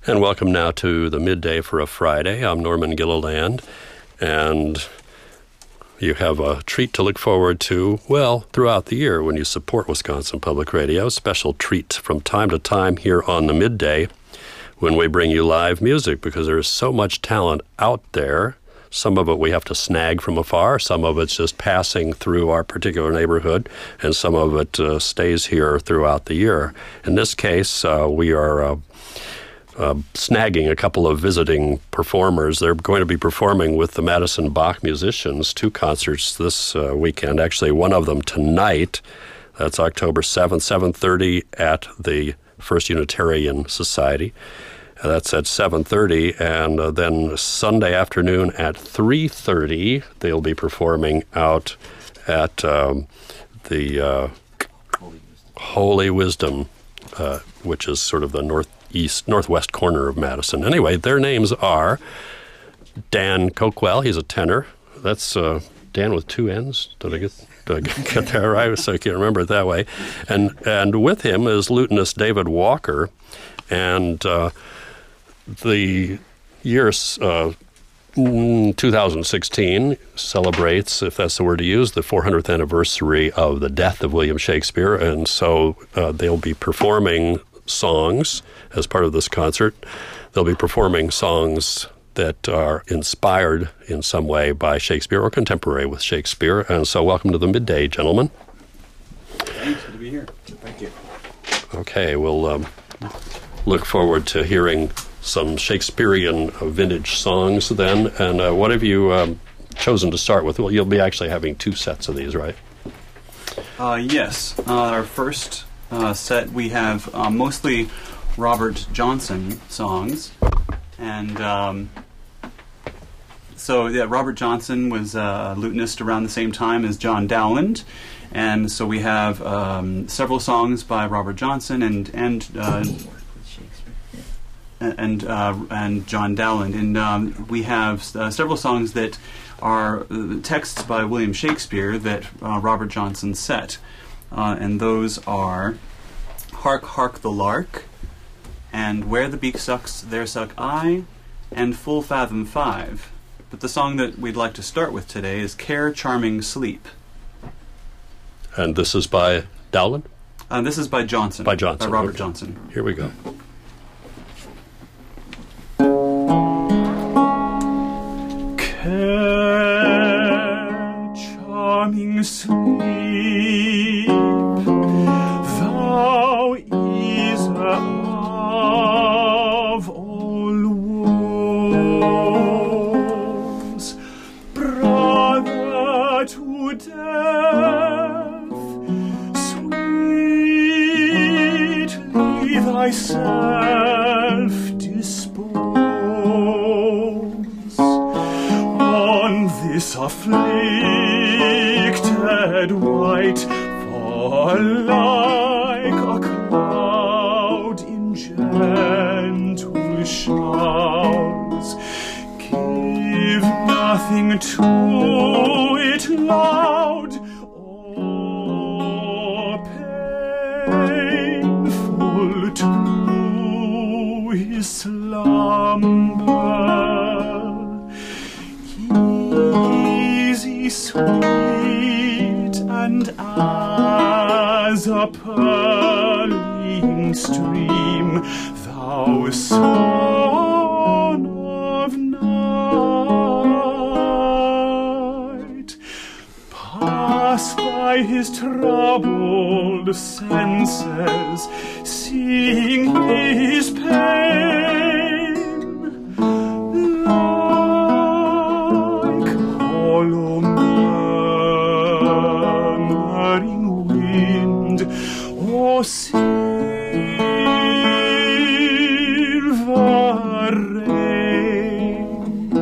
And welcome now to the Midday for a Friday. I'm Norman Gilliland, and you have a treat to look forward to, well, throughout the year when you support Wisconsin Public Radio. Special treat from time to time here on the Midday when we bring you live music, because there is so much talent out there. Some of it we have to snag from afar, some of it's just passing through our particular neighborhood, and some of it stays here throughout the year. In this case, we are snagging a couple of visiting performers. They're going to be performing with the Madison Bach Musicians, 2 concerts this weekend. Actually, one of them tonight. That's October 7th, 7:30 at the First Unitarian Society. That's at 7:30, and then Sunday afternoon at 3:30, they'll be performing out at the Holy Wisdom, which is sort of the northwest corner of Madison. Anyway, their names are Dan Coakwell. He's a tenor. That's Dan with 2 N's. Did I get that right? So I can't remember it that way. And with him is lutenist David Walker, and the year 2016 celebrates, if that's the word to use, the 400th anniversary of the death of William Shakespeare, and so they'll be performing songs as part of this concert. They'll be performing songs that are inspired in some way by Shakespeare or contemporary with Shakespeare. And so welcome to the Midday, gentlemen. Thanks, good to be here. Thank you. Okay, we'll look forward to hearing some Shakespearean vintage songs then. And what have you chosen to start with? Well, you'll be actually having 2 sets of these, right? Yes. Our first set, we have mostly Robert Johnson songs. And Robert Johnson was a lutenist around the same time as John Dowland. And so we have several songs by Robert Johnson and John Dowland. And we have several songs that are texts by William Shakespeare that Robert Johnson set. And those are Hark, Hark the Lark, and Where the Beak Sucks, There Suck I, and Full Fathom 5. But the song that we'd like to start with today is Care Charming Sleep. And this is by Dowland? This is by Johnson. By Johnson. By Robert okay. Johnson. Here we go. Care charming sleep, thou easer of all woes, brother to death, sweetly thyself dispose on this afflicted wight, for like a cloud in gentle showers, give nothing to it loud or painful to his slumber. Easy, sweet, and as a purling stream, thou son of night, pass by his troubled senses, seeing his pain, like hollow murmuring wind or silver rain.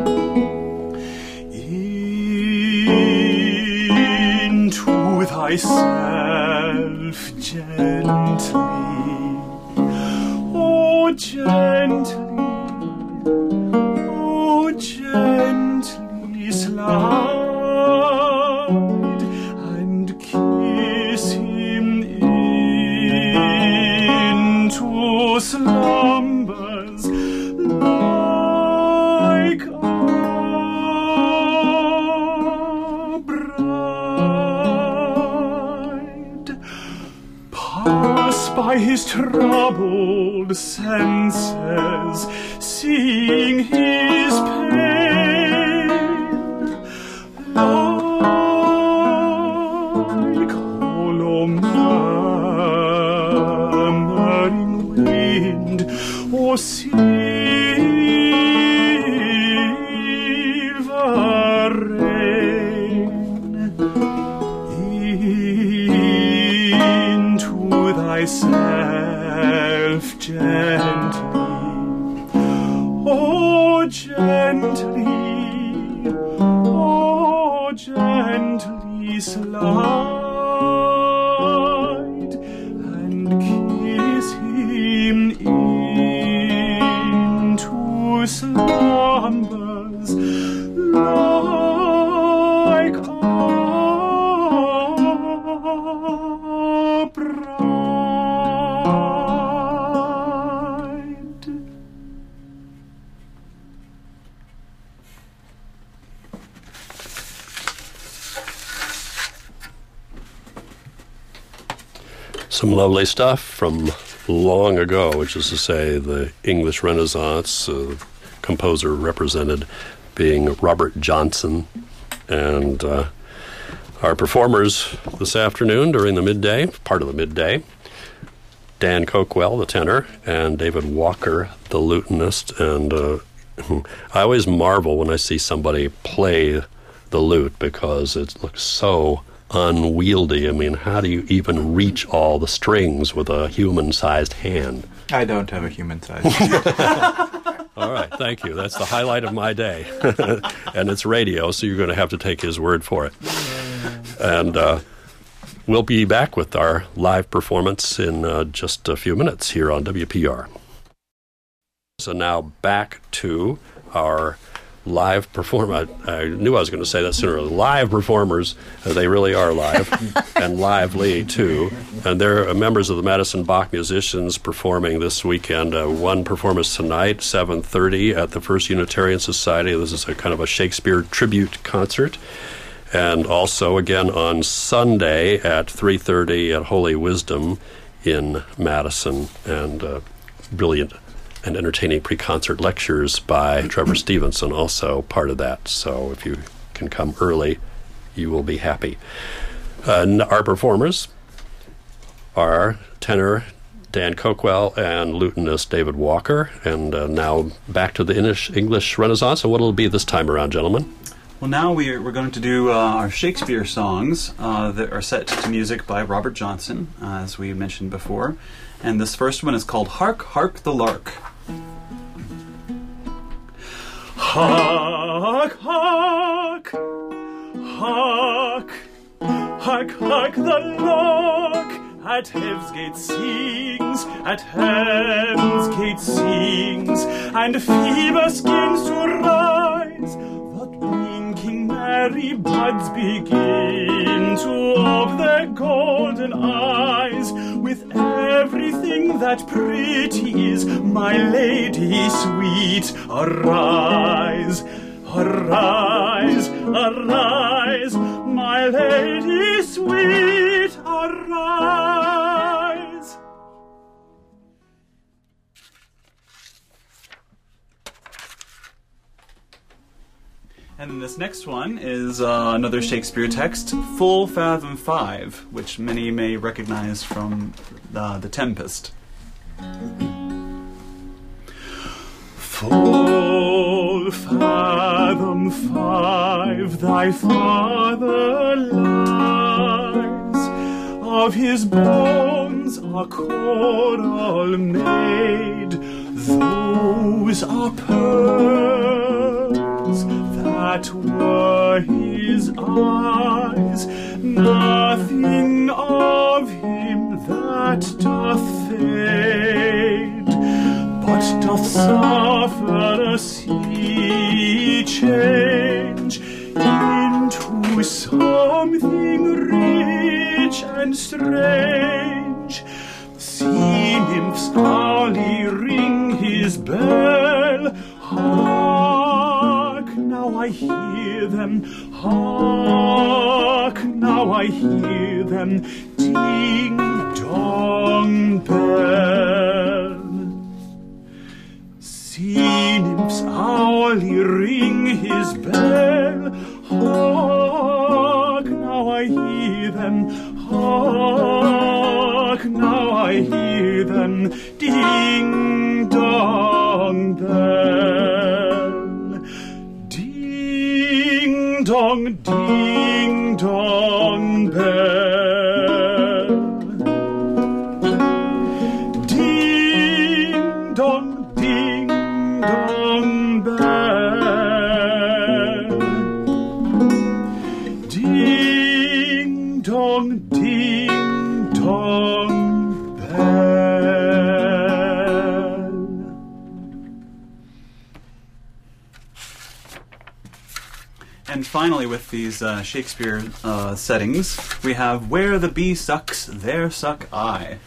Into thyself gently, oh gently, oh gently slide and kiss him into slumbers his troubled senses, seeing his pain, like hollow murmuring wind or silver rain, into thyself gently, oh gently, oh gently slide and kiss him into slumbers like a bride. Some lovely stuff from long ago, which is to say the English Renaissance, composer represented being Robert Johnson. And our performers this afternoon during the midday, part of the midday, Dan Coquell, the tenor, and David Walker, the lutenist. And I always marvel when I see somebody play the lute because it looks so unwieldy. I mean, how do you even reach all the strings with a human-sized hand? I don't have a human-sized hand. All right, thank you. That's the highlight of my day. And it's radio, so you're going to have to take his word for it. And we'll be back with our live performance in just a few minutes here on WPR. So now back to our live performer. I knew I was going to say that sooner. Live performers, they really are live, and lively too. And they're members of the Madison Bach Musicians performing this weekend. One performance tonight, 7:30 at the First Unitarian Society. This is a kind of a Shakespeare tribute concert. And also again on Sunday at 3:30 at Holy Wisdom in Madison. And brilliant and entertaining pre-concert lectures by Trevor Stevenson, also part of that. So if you can come early, you will be happy. Our performers are tenor Dan Coquell and lutenist David Walker. And now back to the English Renaissance. So what will it be this time around, gentlemen? Well, now we're going to do our Shakespeare songs that are set to music by Robert Johnson, as we mentioned before. And this first one is called Hark, Hark the Lark. Hark, hark, hark, hark, hark the lark at heaven's gate sings, at heaven's gate sings, and Phoebus begins to rise. The winking merry buds begin to of their golden eyes. With everything that pretty is, my lady sweet, arise, arise, arise, my lady sweet, arise. And this next one is another Shakespeare text, Full Fathom 5, which many may recognize from The Tempest. Full fathom 5, thy father lies, of his bones are coral made, those are pearls that were his eyes, nothing of him that doth fade, but doth suffer a sea change into something rich and strange. Sea nymphs hourly ring his bell, hark, now I hear them, hark, now I hear them, ding dong bell. Sea nymphs hourly ring his bell. Hark, now I hear them. Hark, now I hear them. Ding dong bell. Ding dong bell. Ding dong bell. Ding dong bell. And finally, with these Shakespeare settings, we have "Where the bee sucks, there suck I."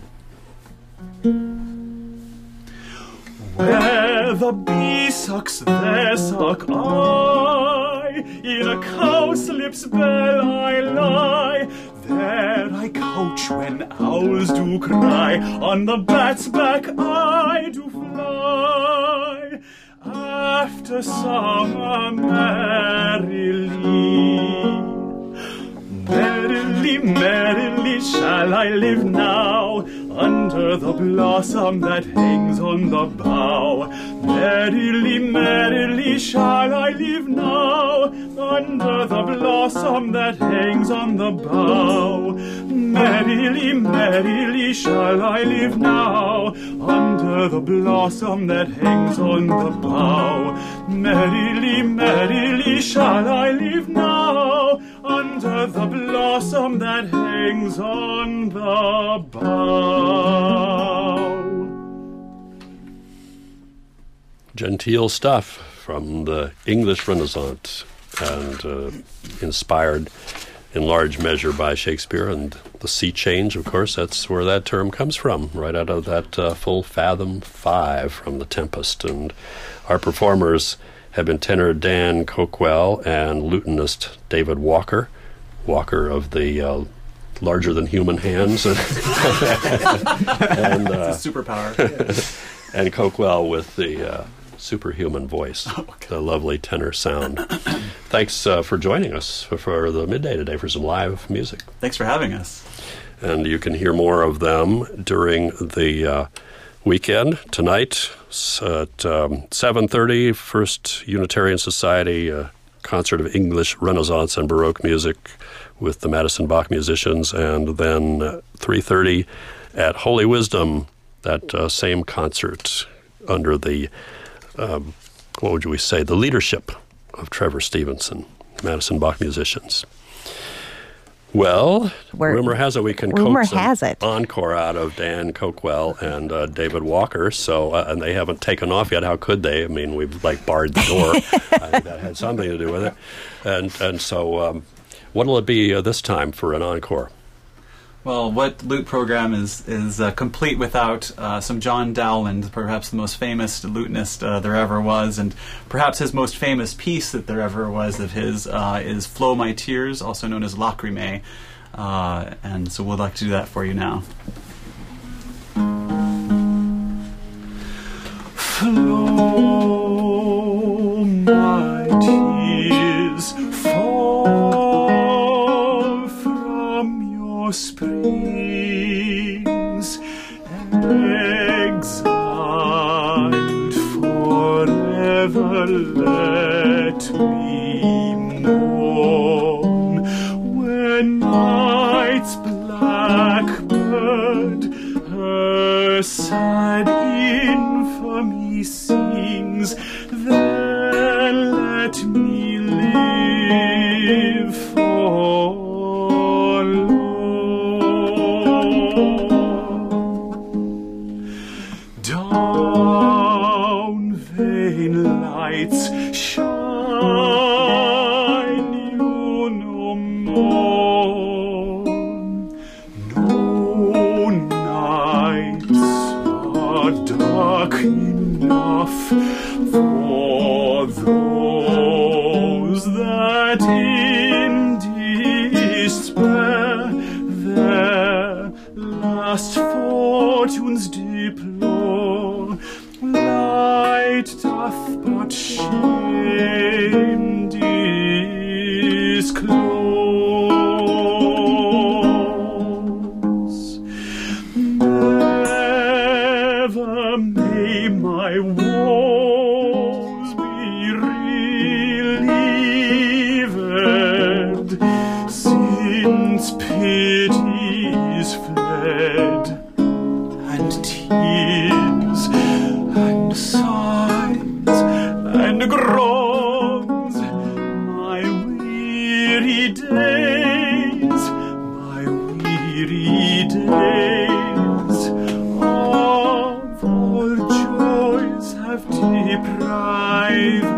Where the bee sucks, there suck I. In a cowslip's bell I lie. There I couch when owls do cry. On the bat's back I do fly. After summer merrily. Merrily, merrily shall I live now, under the blossom that hangs on the bough. Merrily, merrily shall I live now, under the blossom that hangs on the bough. Merrily, merrily shall I live now, under the blossom that hangs on the bough. Merrily, merrily shall I live now, under the blossom that hangs on the bough. Genteel stuff from the English Renaissance, and inspired in large measure by Shakespeare and the sea change, of course. That's where that term comes from, right out of that full fathom 5 from The Tempest. And our performers have been tenor Dan Coquell and lutenist David Walker of the larger-than-human hands. And, It's a superpower. And Coquell with the superhuman voice, the lovely tenor sound. Thanks for joining us for the midday today for some live music. Thanks for having us. And you can hear more of them during the weekend. Tonight at 7:30, First Unitarian Society concert of English Renaissance and Baroque music with the Madison Bach musicians, and then 3:30 at Holy Wisdom, that same concert under the what would we say, the leadership of Trevor Stevenson, Madison Bach musicians. Well, rumor has it we can coax an encore out of Dan Coquell and David Walker. So, and they haven't taken off yet. How could they? I mean, we've barred the door. I think that had something to do with it. And so, what'll it be this time for an encore? Well, what Lute program is complete without some John Dowland, perhaps the most famous lutenist there ever was, and perhaps his most famous piece that there ever was of his is "Flow My Tears," also known as "Lacrimae," and so we'd like to do that for you now. Flow my tears, fall from your springs, exiled forever, let me mourn when night's blackbird her sad infamy sings. Then let me live forlorn. Down, vain lights, shine you no more. No nights are dark enough for those that in despair their must fortunes deplore, light doth but shame disclose. Never may my woes be relieved, since pity is fled, and tears and sighs and groans, my weary days, of all joys have deprived.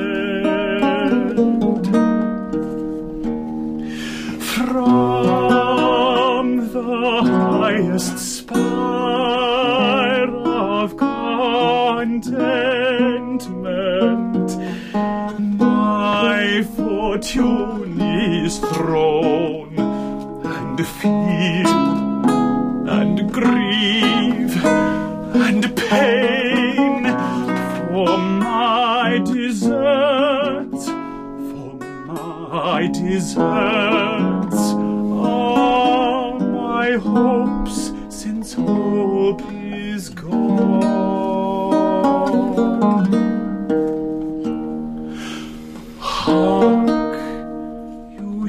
From the highest spire of contentment, my fortune is thrown, and fear and grief and pain for my deserts, all my hopes, since hope is gone. Hark, you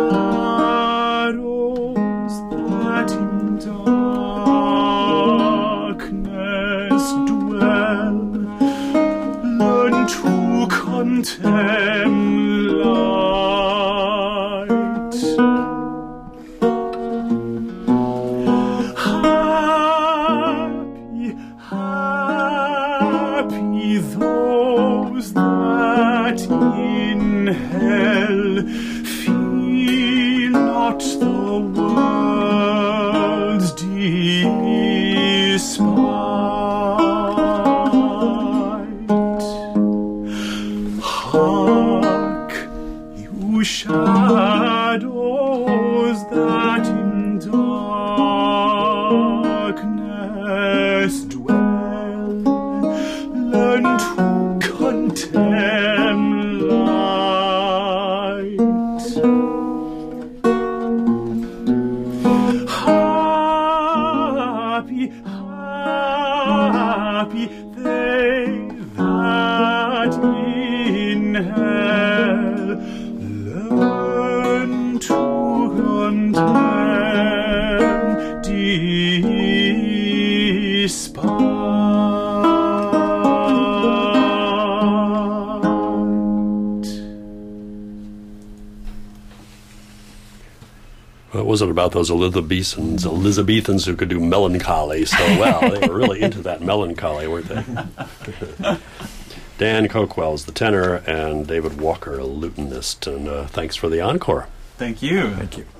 shadows that in darkness dwell, learn to contemn light. Happy, happy those that in hell feel not the world's despite. Hark, you shadows that in darkness dwell, learn to contemn light. Happy, happy they that in hell learn to contemn despite. What was it about those Elizabethans who could do melancholy so well? They were really into that melancholy, weren't they? Dan Coquell's the tenor and David Walker a lutenist, and thanks for the encore. Thank you. Thank you.